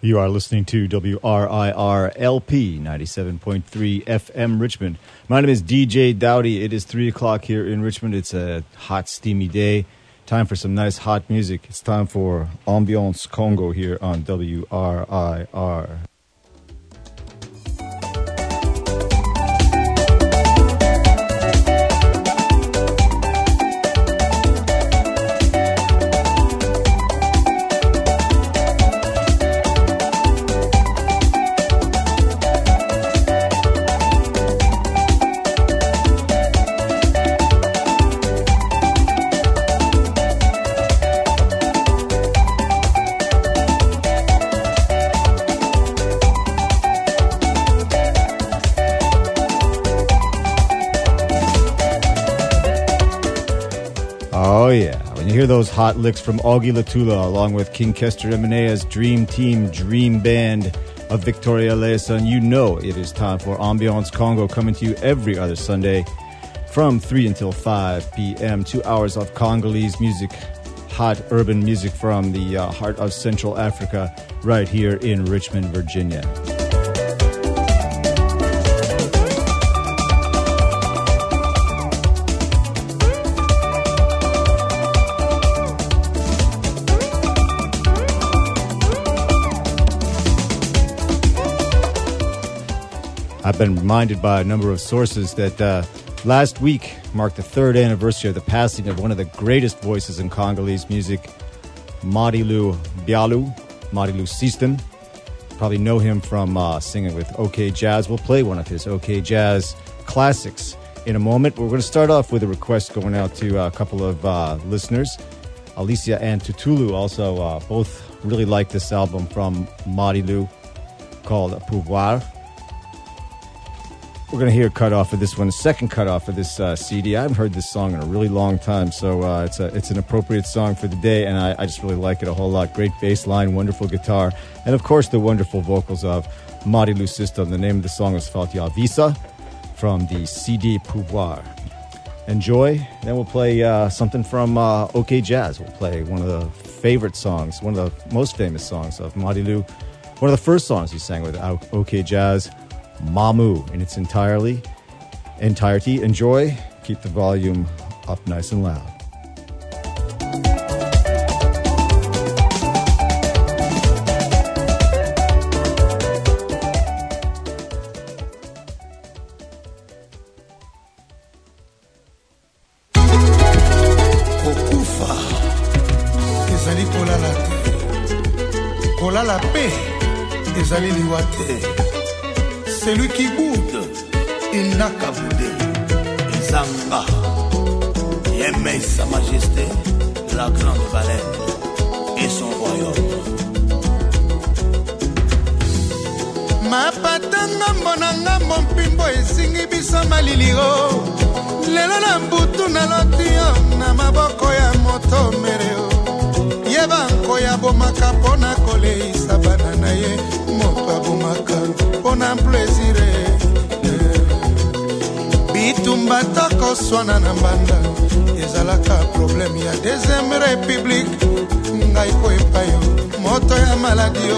You are listening to WRIR-LP 97.3 FM Richmond. My name is DJ Dowdy. It is 3 o'clock here in Richmond. It's a hot, steamy day. Time for some nice hot music. It's time for Ambiance Congo here on WRIR. Oh yeah, when you hear those hot licks from Augie Latula along with King Kester Emenea's Dream Team, Dream Band of Victoria Leeson, you know it is time for Ambiance Congo, coming to you every other Sunday from 3 until 5 p.m. 2 hours of Congolese music, hot urban music from the heart of Central Africa, right here in Richmond, Virginia. I've been reminded by a number of sources that last week marked the third anniversary of the passing of one of the greatest voices in Congolese music, Madilu Bialu, Madilu System. Probably know him from singing with OK Jazz. We'll play one of his OK Jazz classics in a moment. We're going to start off with a request going out to a couple of listeners. Alicia and Tutulu also both really like this album from Madilu called Pouvoir. We're going to hear a cut off of this one, the second cut off of this CD. I haven't heard this song in a really long time, so it's an appropriate song for the day, and I just really like it a whole lot. Great bass line, wonderful guitar, and of course the wonderful vocals of Madilu System. The name of the song is Fatia Visa from the CD Pouvoir. Enjoy. Then we'll play something from OK Jazz. We'll play one of the favorite songs, one of the most famous songs of Madilu. One of the first songs he sang with OK Jazz, Mamu, in its entirety. Enjoy. Keep the volume up nice and loud. Okufa ezali kolala te, kolala pe ezali liwa te. Celui qui boude, il n'a qu'à bouder. Izanga, aimait sa majesté, la grande baleine et son royaume. Ma patanga monanga mon pimbo esingi biso maliliro. Lelo na mbutu na lotio na maboko ya moto mereo. Yeba nkoya bomaka pona koleisa banana ye moto bomaka. On a plaisir bitumba toko swana na mbanda ezalaka problème ya deuxième république ngai ko epayo moto ya maladio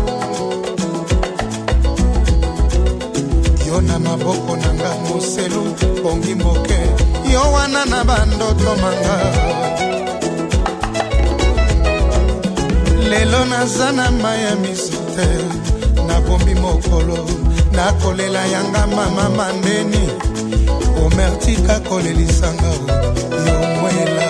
yo na maboko nanga moselu bongi moke yo wana na bandoto manga lelo nazana maya misotel na bombi mokolo na kolela yanga mama mandeni omertika kolelisanga yo mwela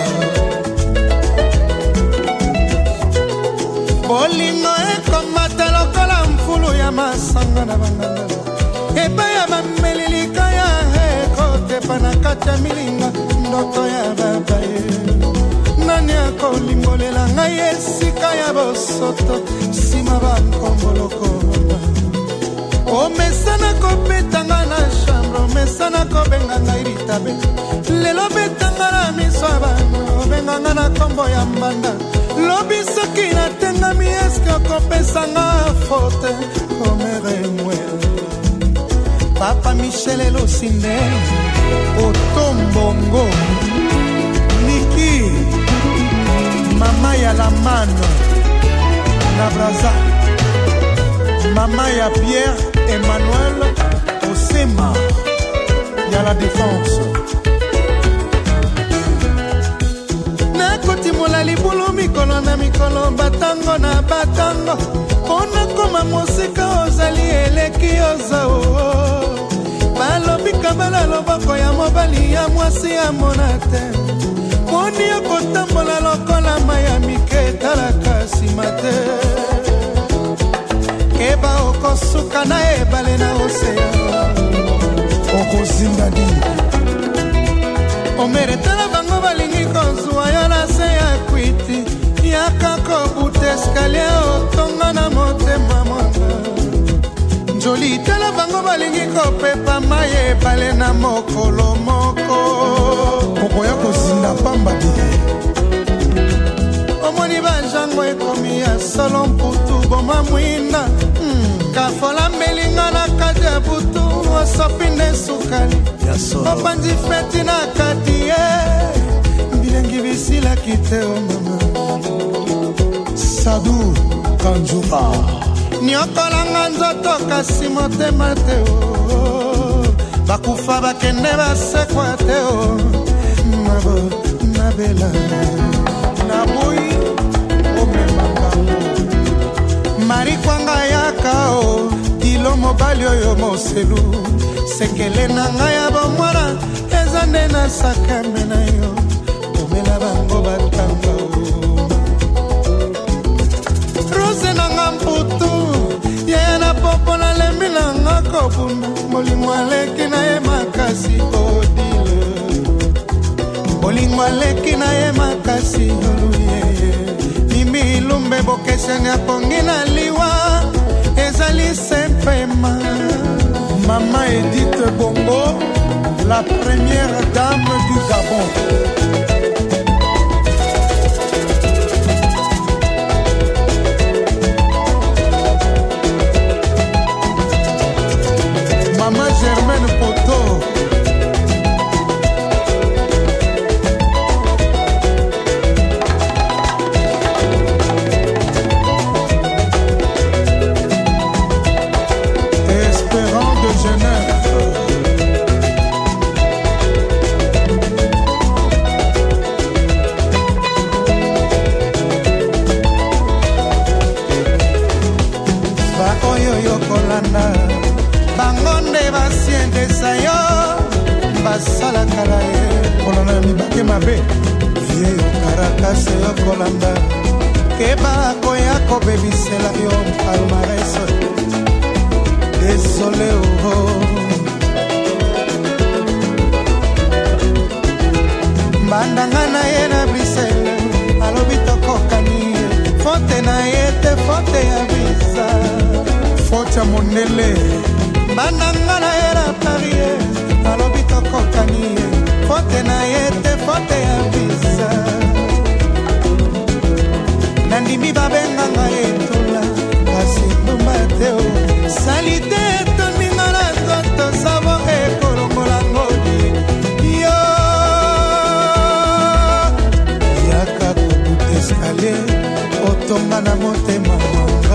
bolingo ekomata lokola mfulu ya masanga na banganga eba ya bamelilika ya ekotepa na kati ya milinga ndoto ya babaye nani akolimbolela ngai esika ya bosoto nsima bankomboloko o mesana ko betanga na chambre o mesana ko benganga iritabe lelo betanga na miso abana benganga na kombo ya mbanda lobi soki na tenga mi eske ko pesanga faute o meremwe Papa Michel Elosinde Otombongo Niki Mama ya la mano na braza Maman ya Pierre Emmanuel Osema ya la défense. Nakotimola libulu mikolo na mikolo, batango na batango, pona koma mosika ozali eleki ozao. Balobi kabala loboko ya mobali ya mwasi ya monate, moni ya kotambola lokola maya mike talaka simate. Eba okosuka na ebale na osea okozinga di omeretala bango balingi kozwa ya na se ya kwiti yakako bute escalier otonga na motema mwanga njoli tala bango balingi kopepa maye ebale na mokolo moko okoya kozinga pamba di omoni banjango ekomi ya solo mputu boma mwina kafola melinga na kati ya butu osopinde sukali opanzi feti na kati ye bilengi bisilaki te o mama Sadu Kanjuba niokolanga nzoto kasi motema te o bakufa bakende basekwa te o nabo nabela naboyi omemangamo marikwanga yakao dilo mobali oyo moselu sekele na ngai ya bomwana eza nde na sakame na yo omela bango batanga rose na nga mputu yeye na popo na lembi na nga kobunda molimo aleki na ye makasi odile molimo aleki na ye makasi oluyeye mimi lumbe bokeseni apongi na liwa ezali sempema. Maman Edith Bongo, la première dame du Gabon. Maman Germaine Poto. Bangonde basiendesa yo basala kala ye olana mibake mabe vie karakase yo kolanda keba koya kobebisela yo palmarès désolé oh bandanga na ye na Bruxelles alobi tokokani fote na ye te fote ya visa fote ya monele bananga na ye na Paris alobi tokokani fote na ye te fote ya visa nandimi babenganga etula kasi ndumba te o salite etoninga na nzoto savo ekolongola ngodi yo yaka kobuta escalier otonga na motema manga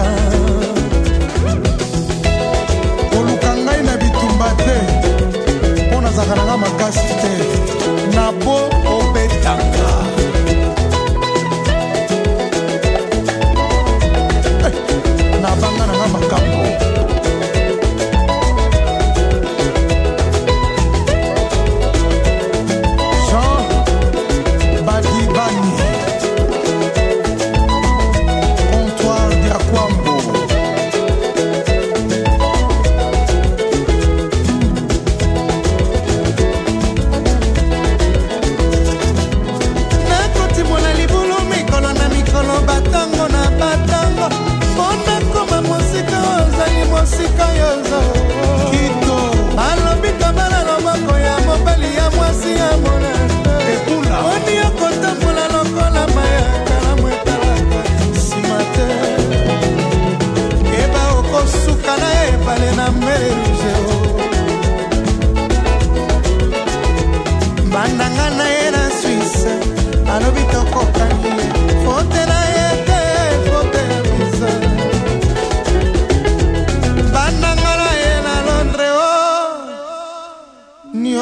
koluka ngai na bitumba te mpo nazakalanga makasi te na bo obetanga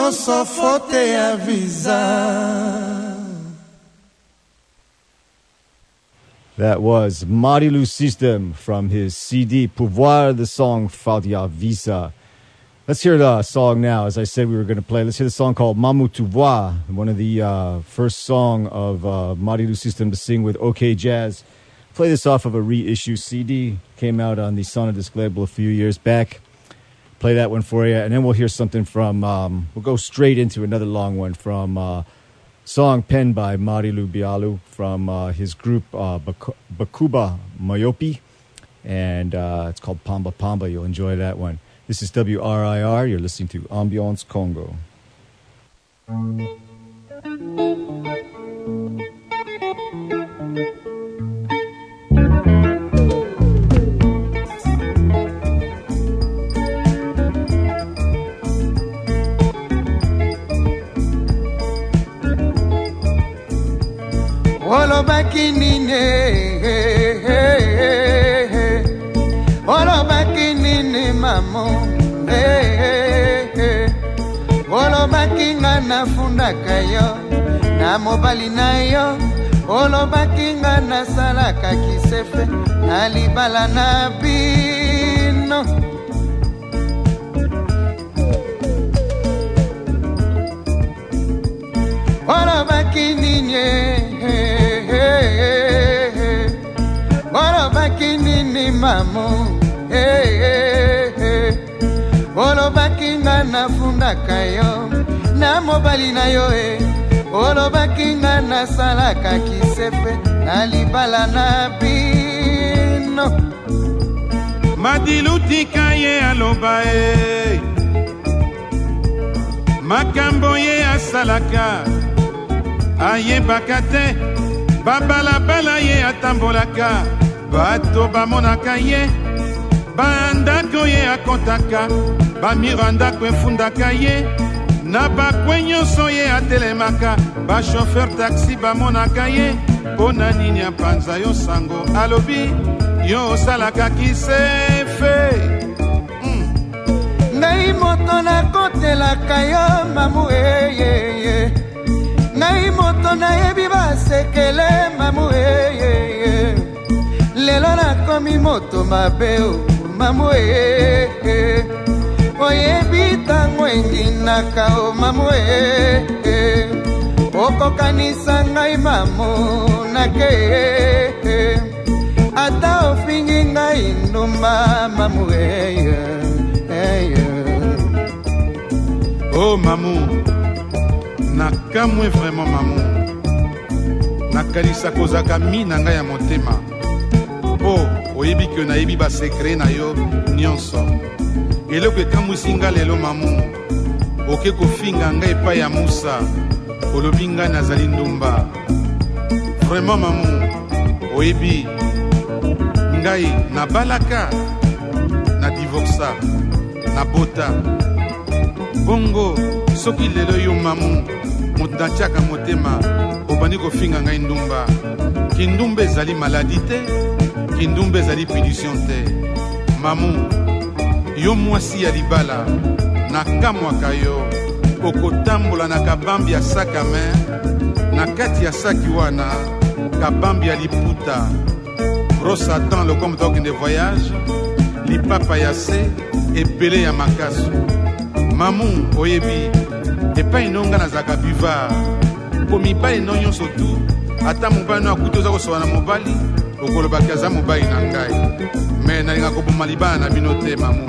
nyonso fote ya visa. That was Marilu System from his CD Pouvoir, the song Fadia Visa. Let's hear the song now. As I said we were going to play, let's hear the song called Mamu Tu Vois, one of the first song of Marilu System to sing with OK Jazz. Play this off of a reissue CD. Came out on the Sonodisc label a few years back. Play that one for you, and then we'll hear something from, we'll go straight into another long one from song penned by Marilu Bialu from his group Bakuba Mayopi, and it's called Pamba Pamba. You'll enjoy that one. This is WRIR. You're listening to Ambiance Congo. Olobaki nini, olobaki nini mamo, olobaki nga nafundaka yo, na mobali na yo, olobaki nga nasalaka kisefe, na libala na bino. Olobaki nini, olobaki nini mamo, olobaki nga nafundaka yo, na mobali na yo, olobaki nga nasalaka kisefe, na libala na bino. Madilutika ye aloba makambo ye asalaka ayebaka te, babalabala ye atambolaka, bato bamonaka ye, bandako ye akontaka, bamiro ndako efundaka ye, na bakwe nyonso ye atelemaka, bashofer taxi bamonaka ye, pona nini apanza yo sango alobi yo osalaka kisefe. Ngai moto nakotelaka yo mamu eyeye, ngai moto nayebi basekele mamu eyeye, lelo nakomi moto mabe o mamu eyeye, oyebi tango endinaka o mamu eyeye, okokanisa ngai mamu nake, ata ofingi ngai ndumba mamu eyeye. Oh maman, nakamwe vraiment maman, nakalisa kozaka mina ngai ya motema, po oyebi ke nayebi ba secret na yo nyonso, eloko ekamwisi nga lelo maman, oke kofinga ngai epai ya Musa, olobi ngai nazali ndumba. Vraiment maman, oyebi ngai nabalaka, na divorça, na bota bongo, soki lelo yo mamu motantiaka motema obandi kofinga ngai ndumba, kindumba ezali maladi te, kindumba ezali punition te. Mamu, yo mwasi ya libala, nakamwaka yo, okotambola na kabambi ya sac à main, na kati ya saki wana kabambi ya liputa, brosse à dents le comme de voyage, lipapa ya se, ebele ya makasu. Mamu, oyebi, epai nonga nazaka buvard, po mibali no nyonso tu, ata mobali no akuti oza kosoba na mobali, okolobaki aza mobali na ngai, me nalinga koboma libala na bino te mamu.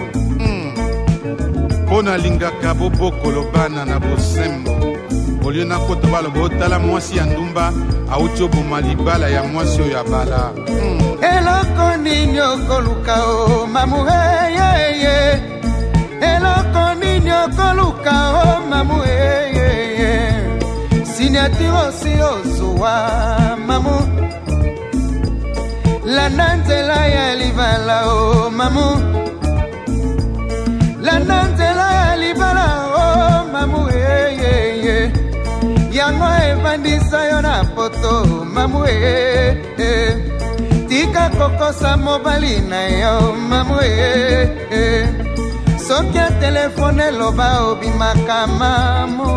Po nalingaka bobokolo bana na bosembo, olio nakota baloba otala mwasi ya ndumba, auti oboma libala ya mwasi oyo abala. Eloko nini okoluka o mamu eyeye, eloko nini okoluka o mamu eyeye, signature osi ozuwa mamu, landa nzela ya libala o mamu, landa nzela ya libala o mamu eyeye, yango evandisa yo na poto mamu eyeye, tika kokosa mobali na yo mamu soki a telefone loba obimaka mamu.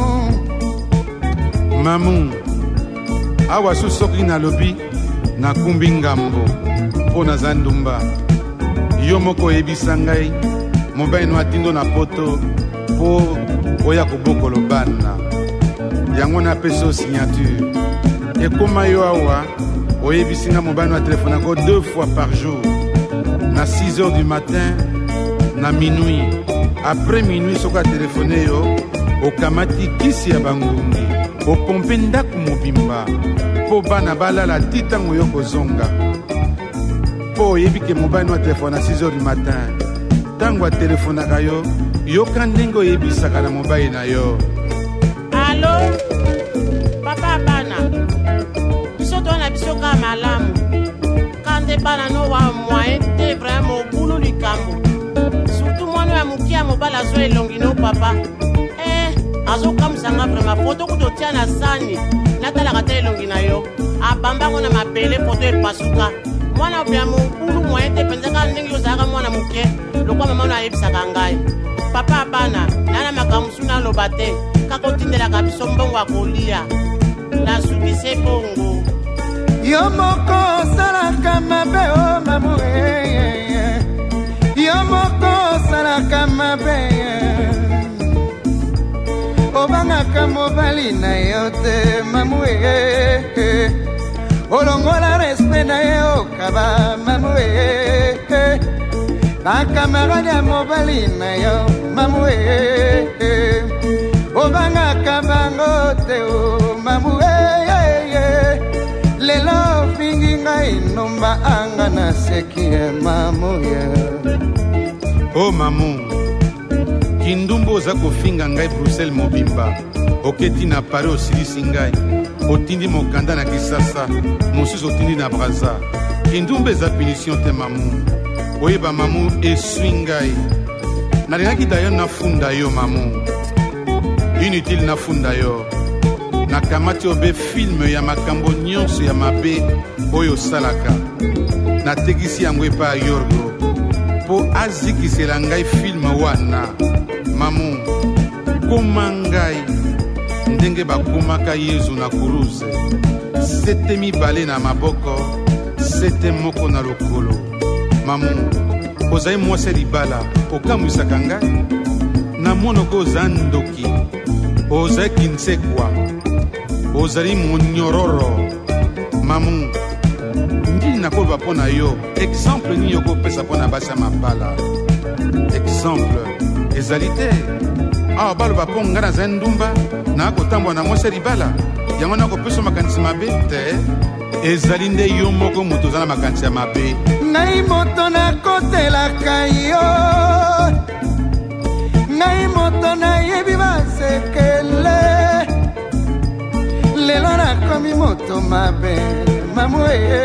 Mamu, awa su soki na lobi na kumbi ngambo po na zandumba. Yo moko yebisa ngai mobali no atindo na poto po oya kobokolo bana. Yango na peso signature. Ekoma yo awa oyebisi nga mobali no telefona ko 2 fois par jour. Na 6 heures du matin, na minuit. Après minuit soka telefone yo okamati kisi ya bangungi. Opompe ndaku mobimba po bana balala titango yo kozonga. Po oyebike mobali no telefona 6 heures du matin. Tango a telefonaka yo yoka ndenge oyebisaka na mobali na yo. Allo papa bana biso tona biso ka malamu kande bana no wa moyen te vraiment bulu likambo surtout mwana ya mukia mobala zo elongi no papa azo kamsanga vraiment foto kutotia na sani natalaka te elongi na yo abambango na mabele foto epasuka mwana obya mobulu moyen te penzaka ndenge yozalaka mwana muke lokwa mama no ayebisaka ngai papa bana nana makamusu naloba te kakotindelaka biso mbongo akolia nasukise bongo yo moko osalaka mabe o mamu yo moko osalaka mabe obangaka mobali na yo te mamu olongola respect na ye okaba mamu bakamarade ya mobali na yo mamu obangaka bango te o mamu lelo fingi ngai nomba anga na seki ya mamu Oh mamu, kindumbu oza kofinga ngai Bruxelles mobimba oketi na Paris osilisi ngai otindi mokanda na Kisasa mosusu otindi na Braza. Kindumbu eza punition te mamu. Oyeba mamu eswi ngai nalingaki dayo nafunda yo mamu. Inutile nafunda yo nakamati obe film ya makambo nyonso ya mabe oyo salaka natekisi yango epa Yorgo po azikisela ngai film wana mamu. Koma ngai ndenge bakomaka Yezu na kuruze sete mibale na maboko sete moko na lokolo mamu. Ozali mwasi libala okamwisaka ngai na monoko oza ndoki ozali kinsekwa ozali monyororo mamu. Ndili nakoloba mpo na yo exemple nini okopesa mpo na basi ya mabala. Exemple ezali te awa baloba mpo ngai nazali ndumba nakotambola na mwasi libala yango nakopesa makanisi mabe te. Ezali nde yo moko moto oza na makanisi ya mabe. Ngai moto nakotelaka yo, ngai moto nayebi basekele, lelo nakomi moto mabe mamu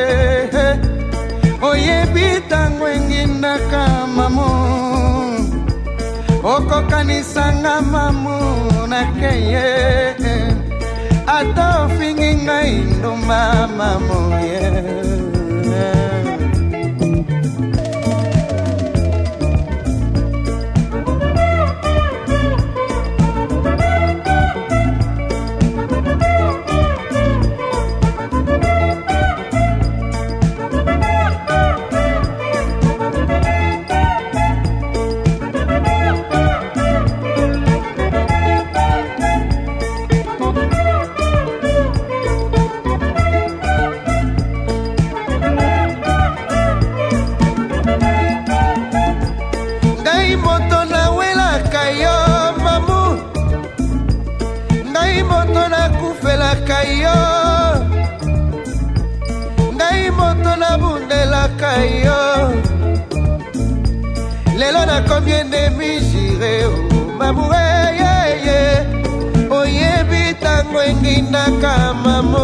oyebi tango engindaka mamu okokanisanga mamu nakeye ata ofingi ngai ndumba mamu ngai moto na bundelaka yo, lelo nakomi endemi jire mamu oyebi tango engindaka mamu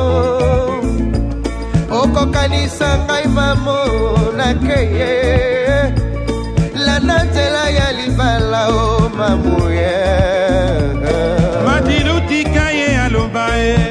okokanisa ngai mamu nakeye lana nzela ya libala o mamu madilutika ye aloba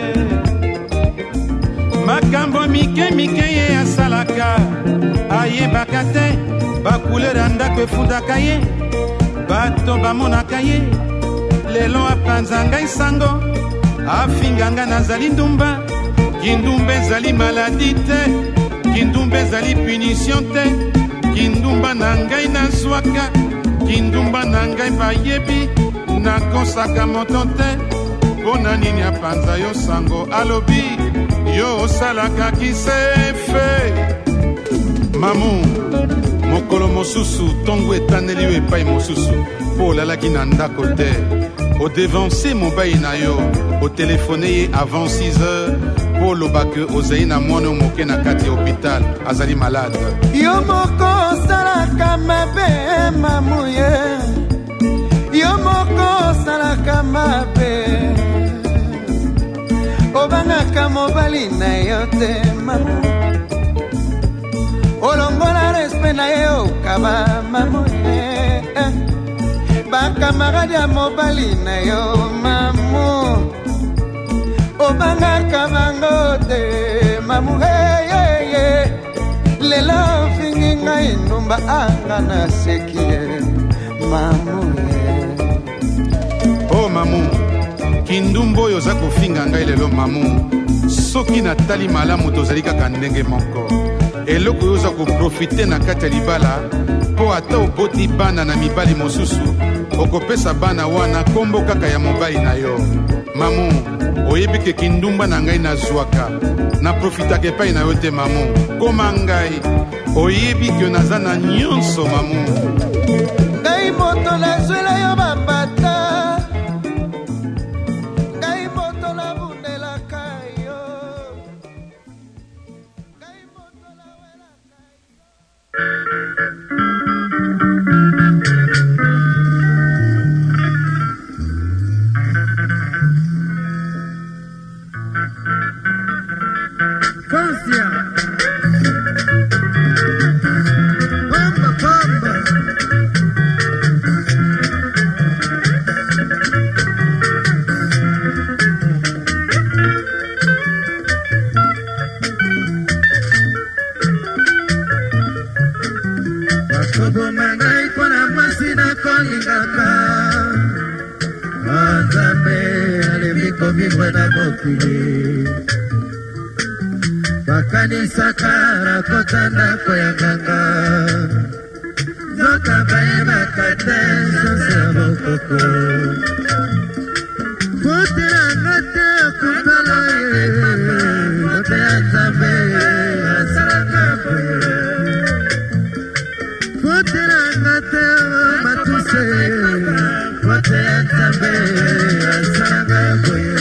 makambo mike mike ye asalaka ayebaka te bakulera ndako efundaka ye bato bamonaka ye lelo apanza ngai sango afinga nga nazali ndumba kindumba ezali maladi te kindumba ezali punition te kindumba na ngai nazwaka kindumba na ngai bayebi nakosaka moto te mpo na nini apanza yo sango alobi yo osalaka kisefe mamu mokolo mosusu ntongo etaneli yo epai mosusu mpo olalaki na ndako te odevanse mobali na yo otelefone ye avant 6 heures mpo olobake ozali na mwana moke na kati ya hopital azali malade yo moko osalaka mabe mamuye yo moko osalaka mabe obangaka mobali na yo te mamu olongola respect na ye okaba mamuye bakamarade ya mobali na yo mamu obangaka bango te mamu lelo ofingi ngai ndumba anga na seki mamu oh mamu kindumba oyo oza kofinga ngai lelo mamu soki natali malamu tozali kaka ndenge moko eloko oyo oza koprofite na kati ya libala mpo ata oboti bana na mibali mosusu okopesa bana wana kombo kaka ya mobali na yo mamu oyebi ke kindumba na ngai nazwaka naprofitaka epai na yo te mamu koma ngai oyebi ke naza na nyonso mamu ngai moto nazwela yo bapata ngai moto nabundelaka yo ngai moto nawelaka bakanisaka rakota ndako ya nganga nzoka bayebaka te sanse ya mokoko kotelanga te kutala ye kote ya nzambe asalaka boye kotelanga te matuse kote ya nzambe asalaka boye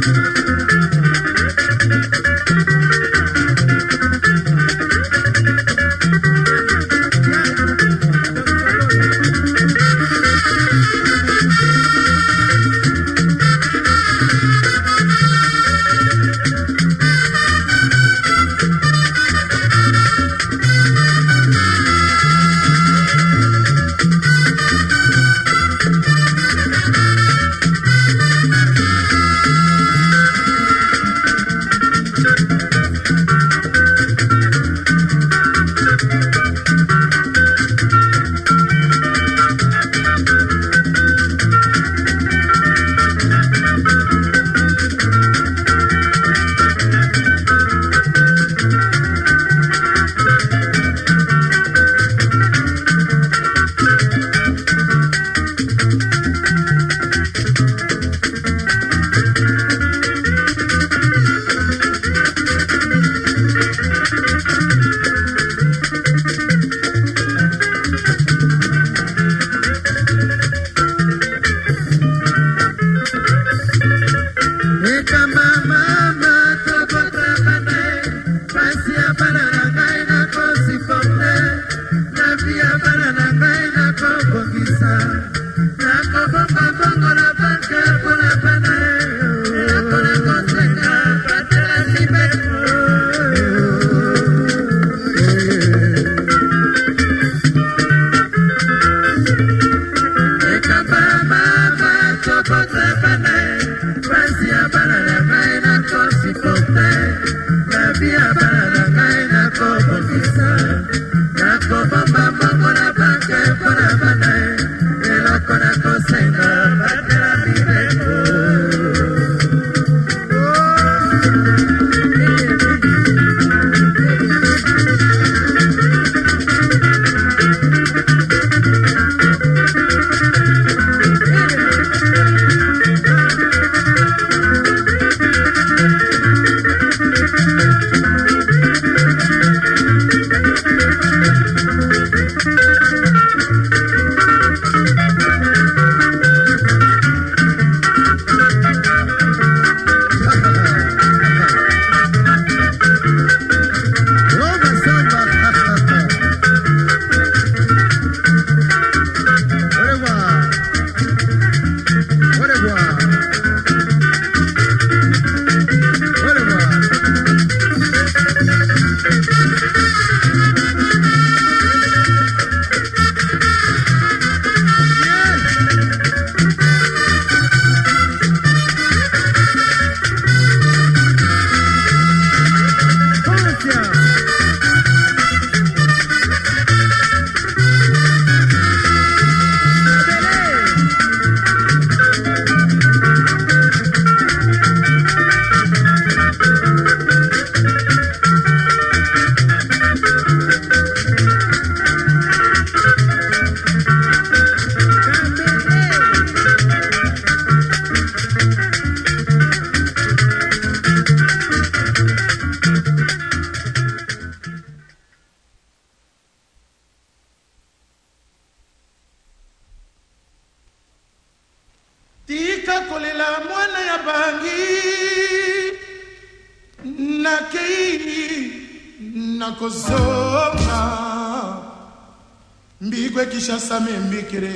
Mbigwe kisha same mbikire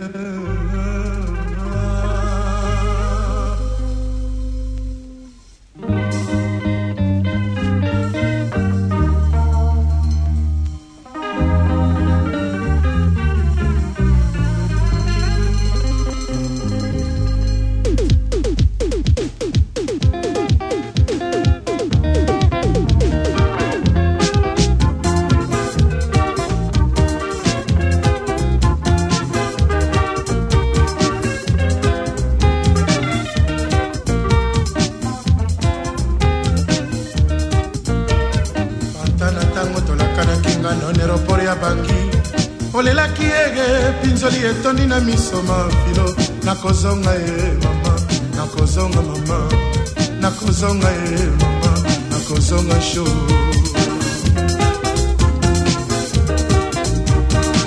Olela kiege pinzoli etoni na misoma filo nakozonga mama nakozonga mama nakozonga mama nakozonga show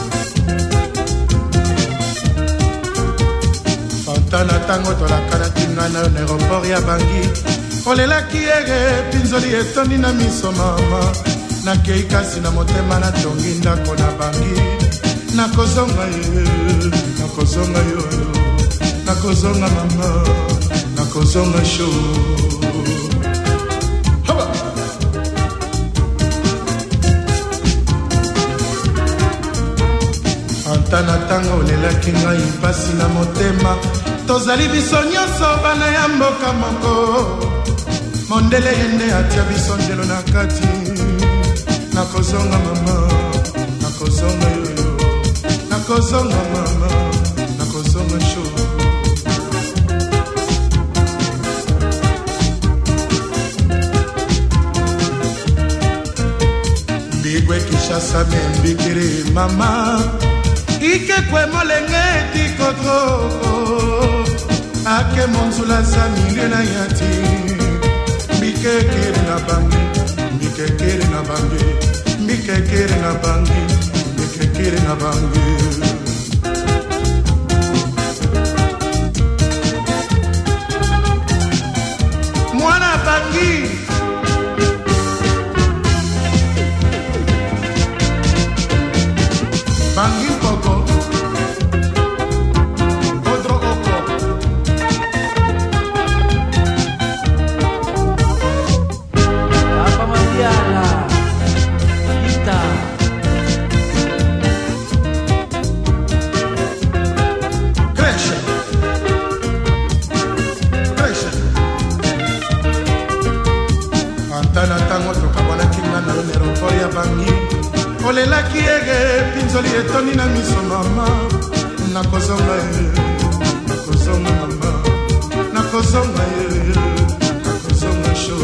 Fantana tango to la cara nga na aéroport ya Bangi olelaki ege pinzoli etondi na miso mama nakei kasi na motema natongi ndako na Bangi nakozonga ye nakozonga yoyo nakozonga mama nakozonga sho anta na tanga olelaki ngai mpasi na motema tozali biso nyonso bana ya mboka moko mondele yende atia biso ndelo na kati nakozonga mama nakozonga yoyo nakozonga mama nakozonga sho mbigwe Kishasa membikiri mama ike kwe molenge tikotroko ake monzula za milie na yati mbikekere na Bangi mbikekere na Bangi mbikekere na Bangi mbikekere na Bangi mwana Bangi Bangi Poko Odro Oko Papa Mandiala Ita Cresce Cresce Antana tango tokabwana kinga na aéroport ya Bangi olelaki ege pinzoli etoni na miso mama nakozonga ye nakozonga mama nakozonga ye nakozonga sho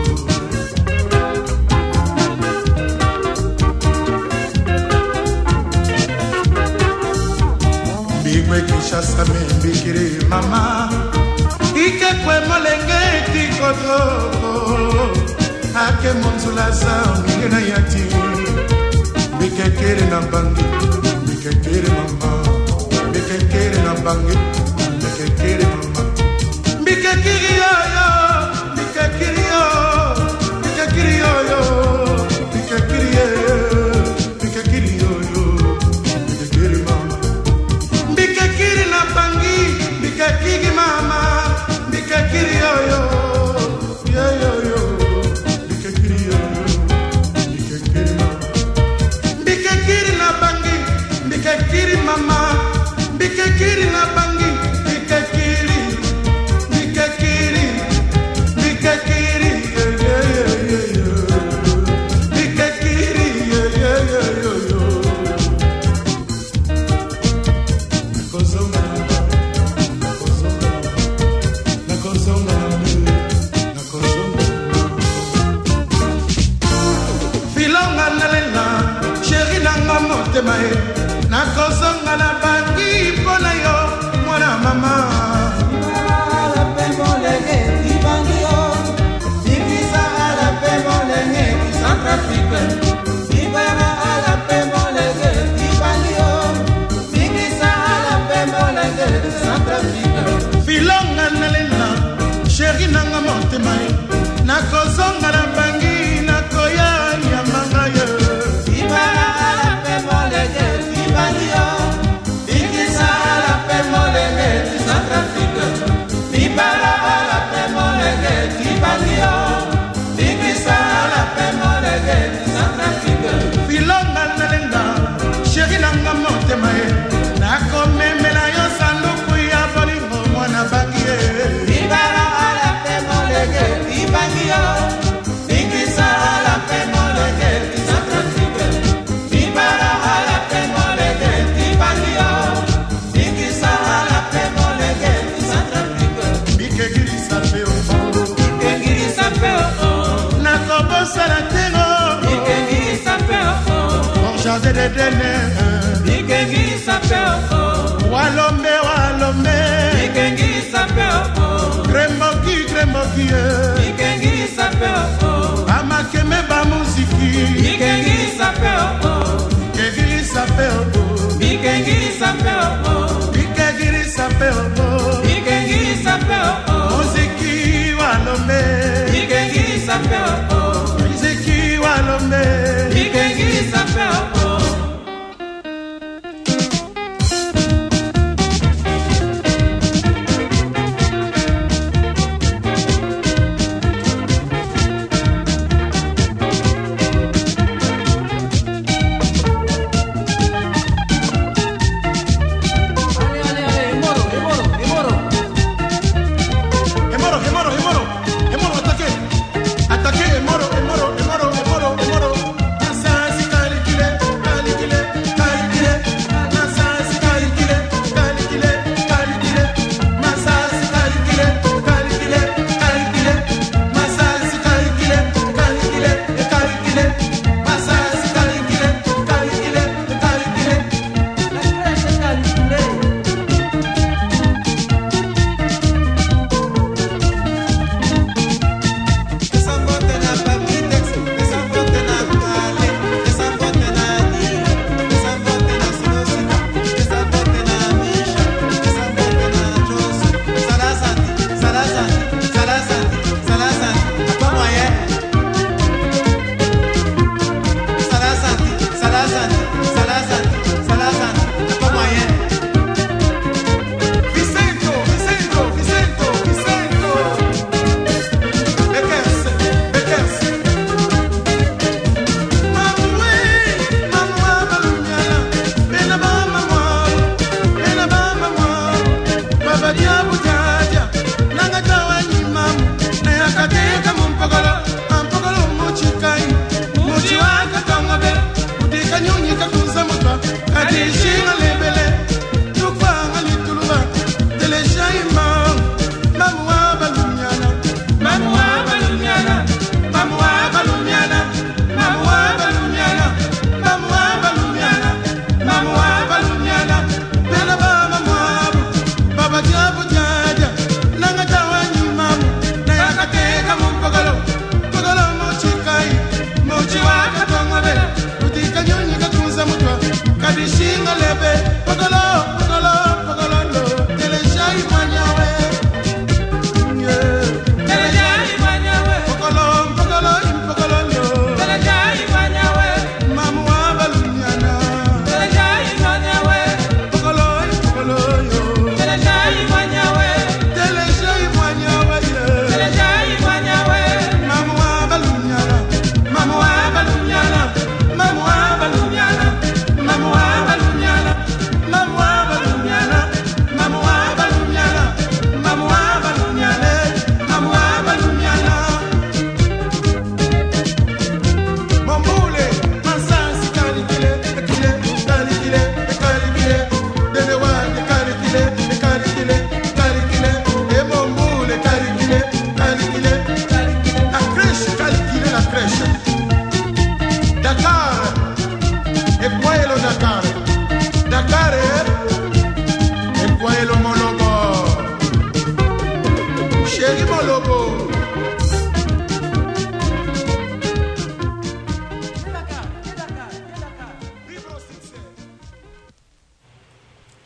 mbigwe Kishasa membikiri mama ike kwe molenge tikotroko ake monzula za milie na yati Mbikekere na Bangi, mbikekere mama, mbikekere na Bangi, mbikekere mama, mbikekiri yoyo, mbikekiri yo, mbikekiri yoyo, mbikekiri yoyo, mbikekiri yoyo, mbikekiri mama, mbikekiri na Bangi, mbikekiri mama, mbikekiri yoyo, yoyo yo, mbikekiri yoyo, mbikekiri mama. Mbikekiri na Bangi, mbikekiri mama, mbikekiri na Bangi, mbikekiri, mbikekiri, mbikekiri, mbikekiri, nakozonga, nakozonga, nakozonga, nakozonga, filonga nalela. Chéri nanga motema e nakozonga na Bangi mpona yo mwana mama ala pe molenge Bangi yo bikisa ala pe molenge Centrafrique ibara ala pe molenge Bangi yo bikisa ala pe molenge Centrafrique filonga nalela chéri nanga motema e nakozonga na Bangi nakoya nyamanga yo filonga nalenga chéri nanga motema ye nakomemela yo sanduku ya bolingo mwana Bangi ye libara ala pe molenge Bangi yo bikisa ala pe molenge Centrafrique libara ala pe molenge Bangi yo bikisa ala pe molenge Centrafrique bikegirisa pe o bikegirisa pe o nakobosala tengo bikegirisa pe o jardin de dene bikegirisa pe o walombe walombe bikegirisa pe o kremoki kremoki bikegirisa pe o amakeme ba muziki bikegirisa pe o bikegirisa pe o bikegirisa pe o bikegirisa pe o bikegirisa pe o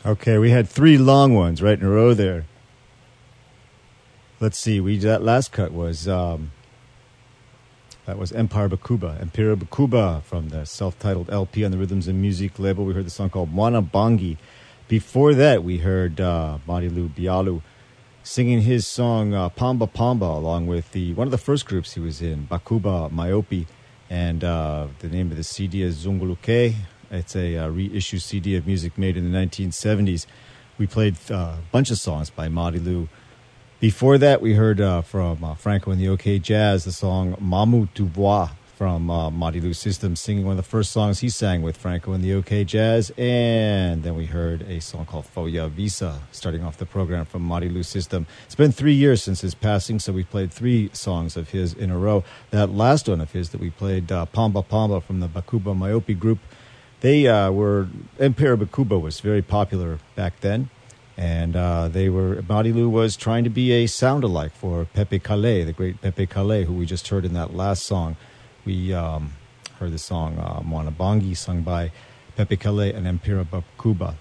Okay, we had 3 long ones right in a row there. Let's see. That last cut was that was Empire Bakuba from the self-titled LP on the Rhythms and Music label. We heard the song called Mwana Bangi. Before that, we heard Madilu Bialu singing his song Pamba Pamba along with one of the first groups he was in, Bakuba Myopi, and the name of the CD is Zunguluke. It's a reissue CD of music made in the 1970s. We played a bunch of songs by Madilu. Before that, we heard from Franco and the OK Jazz the song Mamu Tu Vois from Madilu System, singing one of the first songs he sang with Franco and the OK Jazz. And then we heard a song called Foya Visa, starting off the program from Madilu System. It's been 3 years since his passing, so we played 3 songs of his in a row. That last one of his that we played, Pamba Pamba from the Bakuba Myopi group, Empire Bakuba was very popular back then. And Madilu was trying to be a sound-alike for Pepe Kalle, the great Pepe Kalle, who we just heard in that last song. We heard the song Mwana Bangi, sung by Pepe Kalle and Empire Bakuba.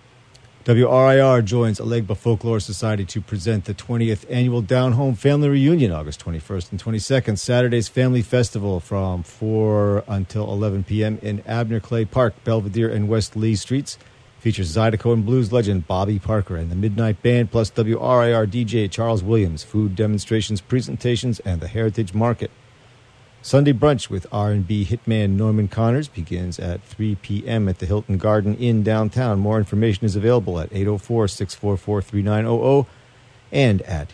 WRIR joins Alegba Folklore Society to present the 20th Annual Down Home Family Reunion, August 21st and 22nd. Saturday's Family Festival from 4 until 11 p.m. in Abner Clay Park, Belvedere, and West Lee Streets. Features Zydeco and blues legend Bobby Parker and the Midnight Band, plus WRIR DJ Charles Williams, food demonstrations, presentations, and the Heritage Market. Sunday brunch with R&B hitman Norman Connors begins at 3 p.m. at the Hilton Garden Inn downtown. More information is available at 804-644-3900 and at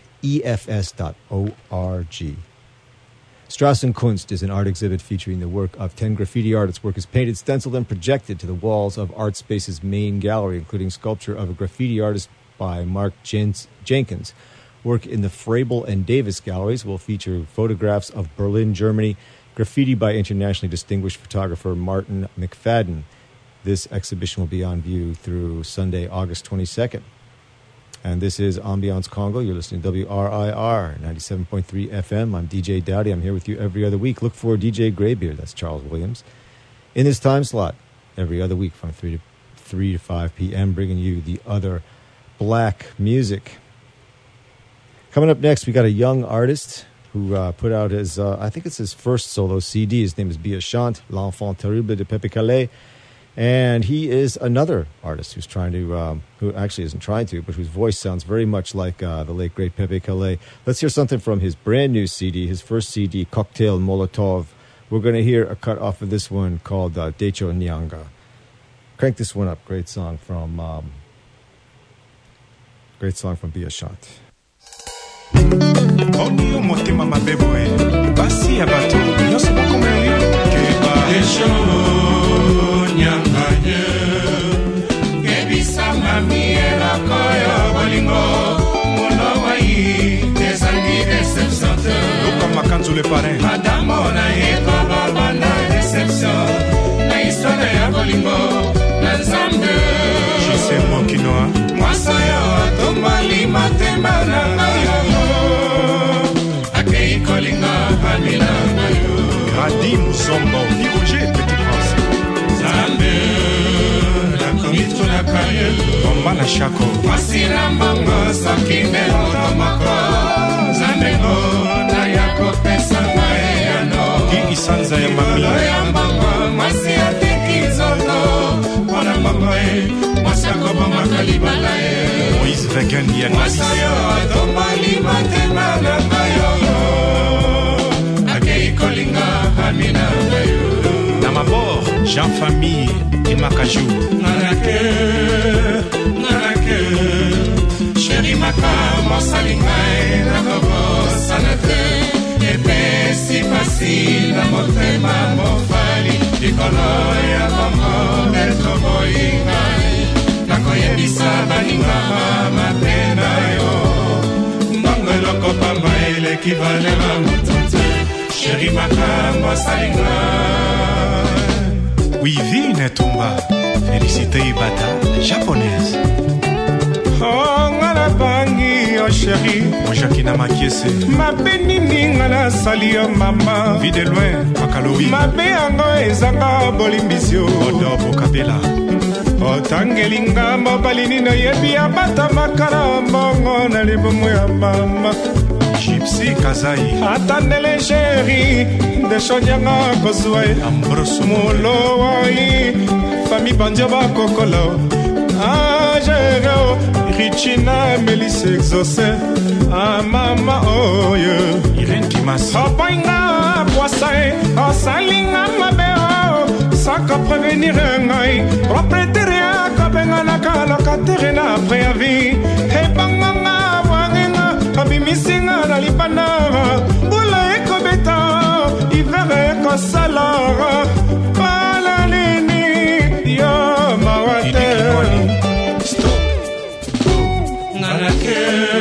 efs.org. Strassen Kunst is an art exhibit featuring the work of 10 graffiti artists. Work is painted, stenciled, and projected to the walls of Art Space's main gallery, including sculpture of a graffiti artist by Mark Jenkins. Work in the Frabel and Davis galleries will feature photographs of Berlin, Germany, graffiti by internationally distinguished photographer Martin McFadden. This exhibition will be on view through Sunday, August 22nd. And this is Ambiance Congo. You're listening to WRIR 97.3 FM. I'm DJ Dowdy. I'm here with you every other week. Look for DJ Graybeard. That's Charles Williams. In this time slot, every other week from 3 to 5 p.m., bringing you the other black music. Coming up next, we got a young artist who put out his, I think it's his first solo CD. His name is Bia Chante, L'Enfant Terrible de Pepe Kalle. And he is another artist who's trying to, who actually isn't trying to, but whose voice sounds very much like the late, great Pepe Kalle. Let's hear something from his brand new CD, his first CD, Cocktail Molotov. We're going to hear a cut off of this one called Decho Nyanga. Crank this one up. Great song from Bia Chante. Audio motema mabebo basi ya bato nyonso bakomeyo keba Decho Nyanga kebisa mami erakoyo bolingo mono wai desandi deception loka makanzu le parrain madame ona eko babana deception na histoire ya bolingo na nzambe jise mokinoa mwasayo atombali matemba na ngayo akei kolinga hamina ngayo Gradi Muzombo Niroje Petit Prince Zambe la komitu na kaye Ombana Shako Masira mbongo sakine otomako Zambe go na yako pesa maeyano Ki isanza ya mami Loya mbongo masi ateki zoto Wana mbongo Masi akobo makalibala Moïse Vegan Yannis Masayo atombali matema na ngayo Akei kolinga hamina ngayo Namabor Jean Famille et Makajou Narake Chéri Maka Monsalingai Nakobo Sanate Epe si facile Na motema mofali Dikolo ya bongo Neto boingai Nakoyebisa baninga Mapena yo Mbongo loko pamba Ele kivalela mutote Chéri Maka Monsalingai Oui, Vine Tumba, Félicité Ibata, japonaise. Oh, ngana bangi, oh chéri, mon Jacquina Makiese. Ma benini ngana sali, oh mama, vie de loin, Makaloui. Ma be ango ezanga bolimbisio, Odo Bokabela. otangelinga mobali nino yebi ya bata makala mbongo na libumu ya mama Gypsy Kazai atandele chéri deshonyanga kozwa molo wai fami bandia bakokolo ajero Richina Melisse exaucé mama oyo Irene Kimas opainga poissae osalinga mabeo saka prévenir ngai propriétaire kabenga na locataire na préavis ebanganga wangenga abimisinga na libana bula ekobeta hiver ekosalara palalini yo mawate stop nanake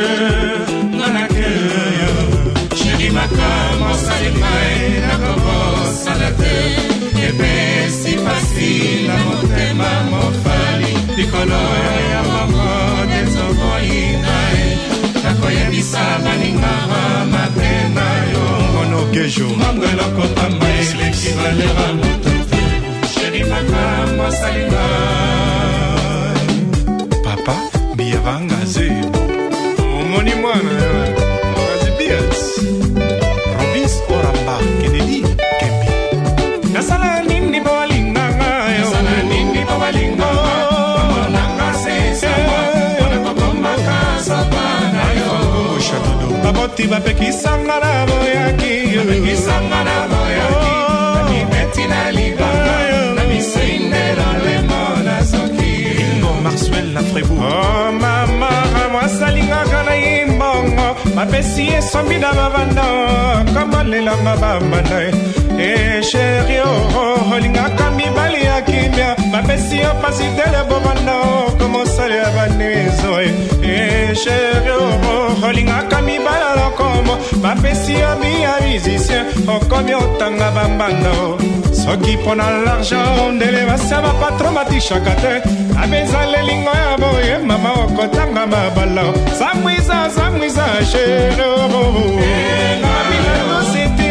chéri makamo salimai nakobo salate ebe si facile na motema mofali likolo ya mama dezoboinai nakoyebisa baninga mapena yo ngono kejo mangeloko pamba eleki valera motote chéri makamo salimai papa biyavanga ze omoni mwana azibias Robins Oramba Kennedy Kembi nasala nini bawalinganga yo nasala nini bawalinganga amonanga sesa ona kokoma kasa bana yo shadodo baboti bapekisanga na boyaki bapekisanga na boyaki ni betina libanga na misindela lemona soki Maxwell na Frébourg oh mama mwasalinga kana imbongo mapesi esombi na mabanda kamalelanga bambanda chéri olingaka mibali ya kimia mapesi yo pasi tele bobanda komosali ya banezo chéri olingaka mibali lokomo mapesi yo biya musicien okomi otanga bambanda soki mpo na l'argent ndele basia bapatro matishaka te abezalelingo ya boye mama okotanga mabala zamwiza chéri abilakositi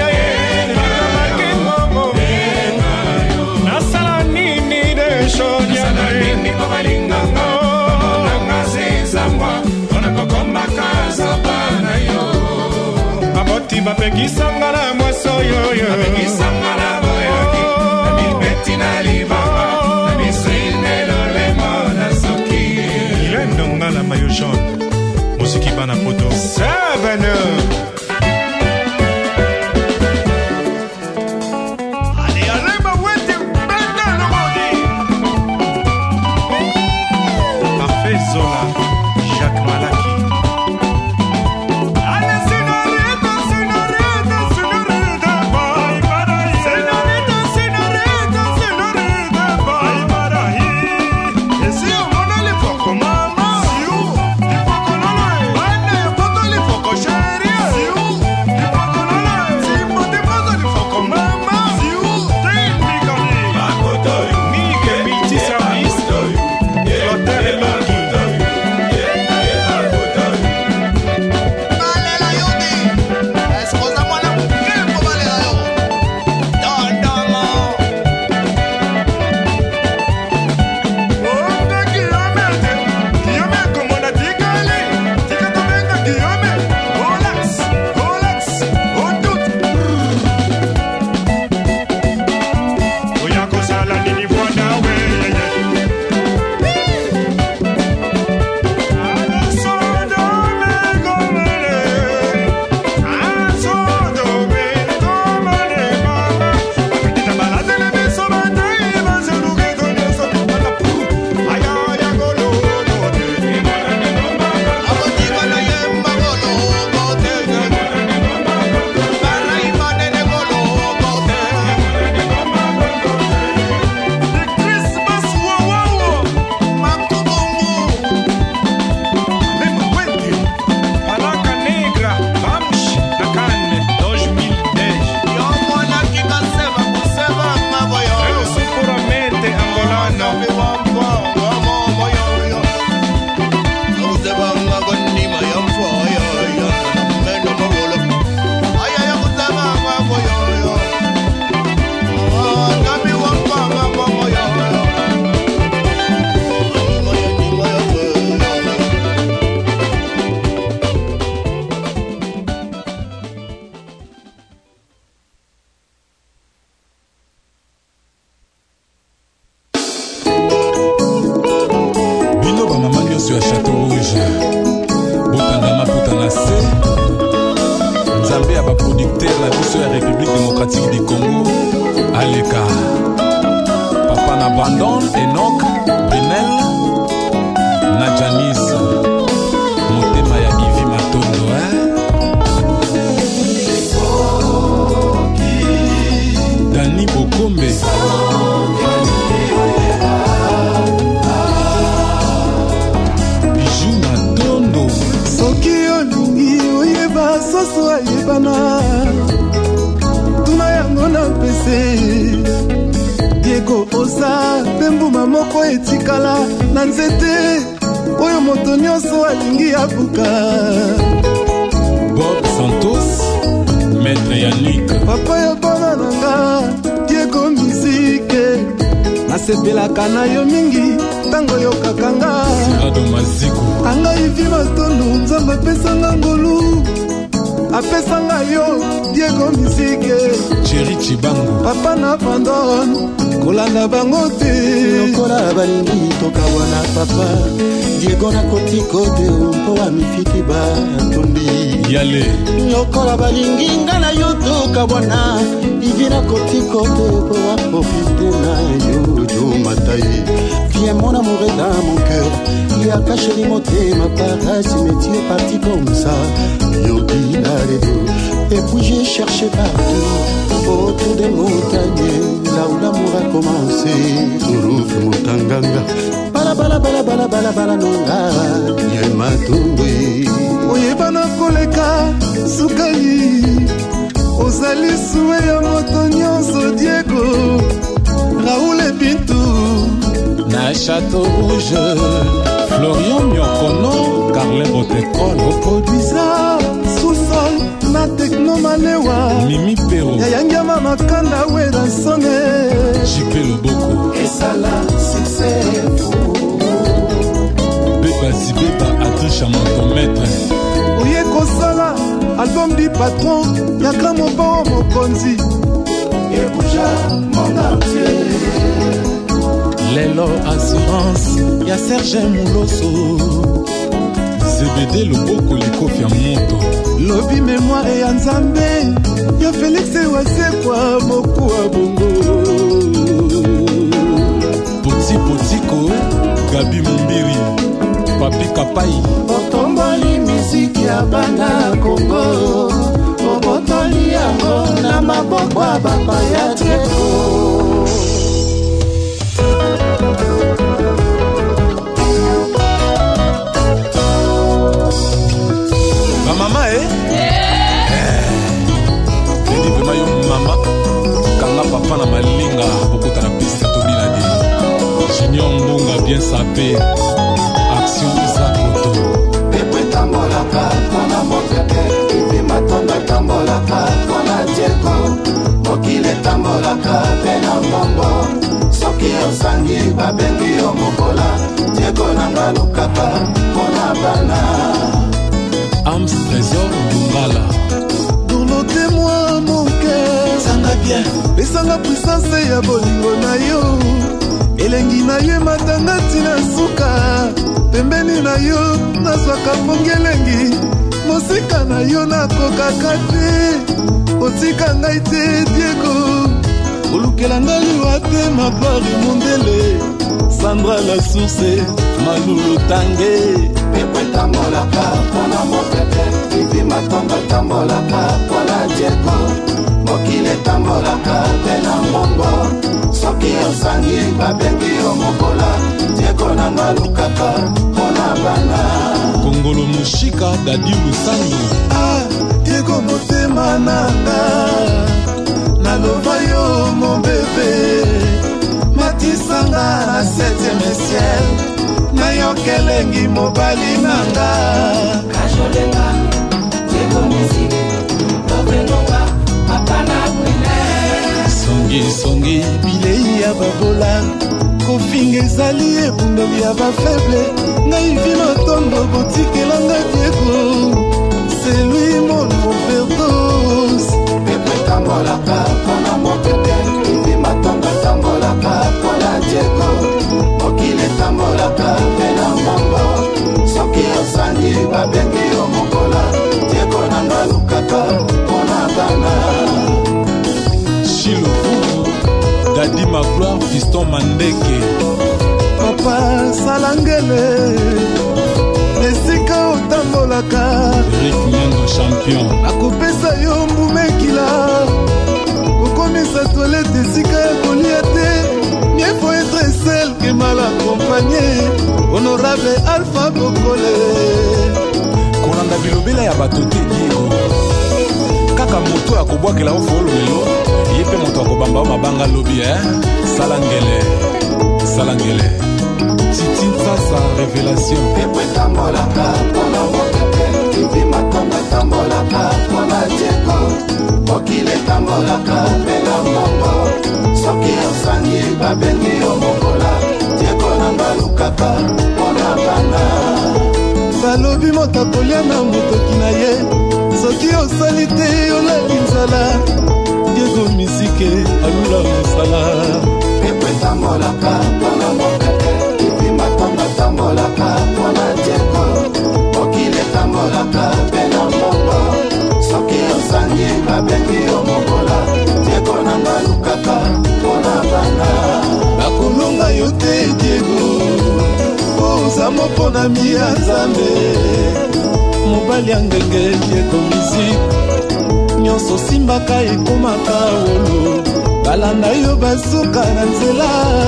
nasala nini de shonianini babalinganga bamonanga zezamwa mpona kokomakaza bana yo baboti bapekisanga na mwaso yoyo bapekisanga na boyoki na milbeti na libanga na misindelo lemona soki ilendonga na mayo jaune muziki bana poto 7 Chérie biso ya République démocratique du Congo aleka papa na Brandon Enoch Brunel na Janice motema ya Ivi Matondo Dani Bokombe Bijou Matondo soki olingi oyeba soso ayebana tuna yango na pese Diego oza mpe mbuma moko etikala na nzete oyo moto nyonso alingi abuka Bob Santos Maître Yannick papa ya bana nanga Diego Mizike nasepelaka na yo mingi ntango yokakanga Sirado Maziko anga Ivi Matondo nzambe apesanga ngolu apesanga yo Diego Mizike Jerry Chibango papa na Pandon kolanda bango te lokola balingi tokawana papa Diego na kotikote mpo wa mifiti batondi Yale lokola balingi nga na yo tokabwana Ivi na kotikote mpo wa profite na yo Matai viens mon amour est dans mon cœur il a caché les motema par cimetière parti comme ça Yogi la redo et puis j'ai cherché partout autour des montagnes là où l'amour a commencé Urufu Mutanganga bala bala bala bala bala bala nonga Yema Tumbi oyebana koleka sukali ozali suwe ya moto nyonso Diego Raoul Ebintu na Château Rouge Florian Miokono Carlet Botekolo produisa sous-sol na Techno Malewa Mimi Pero yayangama makanda wera songe Jipe Loboko esala succès Beba Zibeba Adrisha Montomètre oye kosala album du patron yaka mobao mokonzi ebouja mon entier Lelo Assurance ya Serge Mouloso Zebede Loboko Likofi ya moto lobi mémoire ya Nzambe ya Félix Wasekwa moku wa bongo Poti Potiko Gabi Mumbiri Papi Kapai otomboli miziki ya bana Kongo obotoli yango na maboko ya bapa ya Diego mama Elivema yo mama kanga papa na malinga bokota na piste tobina de Junior Mbunga bien sapé action Zakoto pepe tambolaka kona mopepe Ivi Matondo tambolaka kona Diego mokile tambolaka pena mbombo soki osangi babengi yo mokola Diego nanga lukaka kona bana Ams Trésor Dungala dourlotez-moi mon cœur sanga bien pesanga puissance ya bolingo na yo elengi na yo ematanga ntina suka pembeni na yo nazwaka mpongi elengi mosika na yo nakokaka te otika ngai te Diego olukelanga liwa te mapari mondele Sandra la source Malulu Tange pepe tambolaka kona mopepe Ivi Matondo tambolaka kona Diego mokile tambolaka pena mbombo soki osangi babengi yo mokola Diego nanga lukaka kona bana Kongolo Mushika Dadi Lusango Diego motema nanga naloba yo mon bébé matisanga na 7e ciel nayokelengi mobali nanga kajolenga Diego Mizike tobenonga papa na Brunel songi bilei ya babola kofinga ezali ebundeli ya bafaible ngai Ivi Matondo botikelanga Diego c'est lui mon overdose pepe tambolaka kona mopepe Ivi Matondo tambolaka kona Diego mokile tambolaka pena mbombo soki osangi babengi yo mokola Diego nanga lukaka kona bana Dadi Magloire, Fiston Mandeke. Papa Salangele esika otambolaka Eric Mando champion akopesa yo mbumekila kokomisa toilette esika ya kolia te mieux faut être seul que mal accompagné honorable Alpha Bokole kolanda bilobela ya bato te Diego kaka moto akobwakela ofololelo ye mpe moto akobamba o mabanga lobi Salangele Salangele Titi Sasa révélation Pepe tambolaka Pona mokete Vivi matonga tambolaka Pona Diego Okile tambolaka Pela mongo Soki osangi Babengi omokola Diego nanga lukaka Pona bana balobi moto akolia na motoki na ye soki osali te olali nzala Diego Misike alula mosala Pepe tambolaka Pona mokete Matonga tambolaka Pona Diego Okile tambolaka Pena mongo Soki osangi Babengi omokola Diego nanga lukaka Pona bana bakolonga yo te Diego oza mopona miya Nzambe mobali ya ngenge Diego Musique nyonso simbaka ekomaka wolo balanda yo basuka na nzela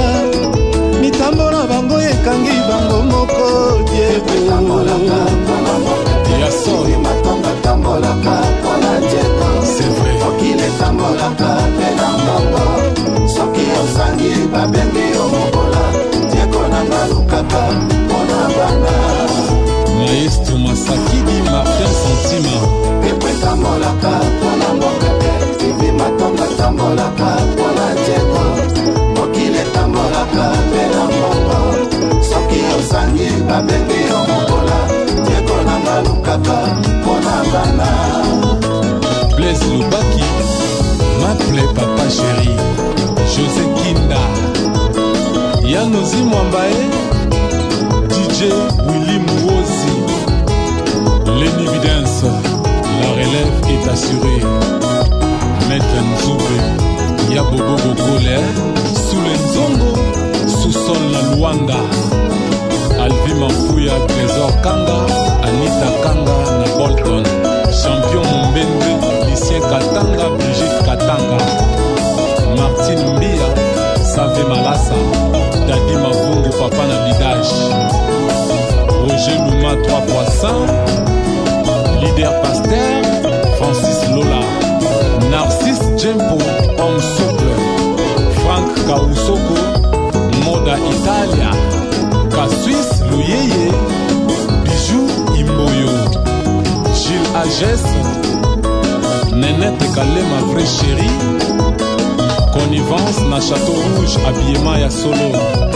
mitambo na bango ekangi bango moko Diego tambolaka Pona mokete Yasori matonga tambolaka Pona Diego c'est vrai Okile tambolaka Pena mongo Soki osangi Babengi omokola Diego nanga lukaka Pona bana Maestro Masakidi Martin Santima Pepe tambolaka Pona mokete Vivi matonga tambolaka Pona Diego Okile tambolaka Pena mongo Soki osangi Babengi omokola Diego nanga lukaka Pona bana Blaise Lubaki M'appelait Papa Chéri José Kinda Yanozi Mwambae DJ Willy Mwozi Lenny Vidence la relève est assurée Maître Nzoube Yabobo Bokole Sous le Nzongo Sous-sol la Luanda Alvi Mafouya Trésor Kanga Anita Kanga na Bolton Champion Mbende Lucien Katanga Brigitte Katanga Martine Mbia Save Malasa Dadi Mavungu Papa na Bidage Roger Luma 3x100 Leader Pasteur Francis Lola Narcisse Djempo Homme Souple Franck Kausoko Moda Italia Kasuis Luyeye Bijou Imboyo Gilles Agès Nenette Kalema Vraie Chérie Connivence na Château Rouge habillement ya solo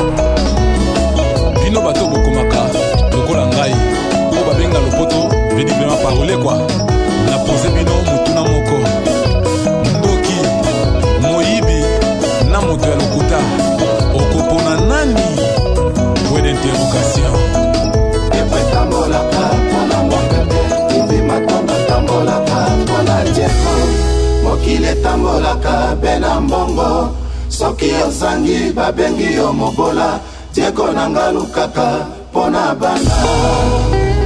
Bino bato bokomaka lokola ngai o babenga lopoto veniblement parole quoi na pose bino mutuna moko ndoki moyibi na moto ya lokuta okopona nani point d'interrogation Pepe tambolaka Pona mokete Vivi matonga tambolaka Pona Diego Okile tambolaka Bena mbongo Soki osangi Babengi omokola Diego nanga lukaka Pona bana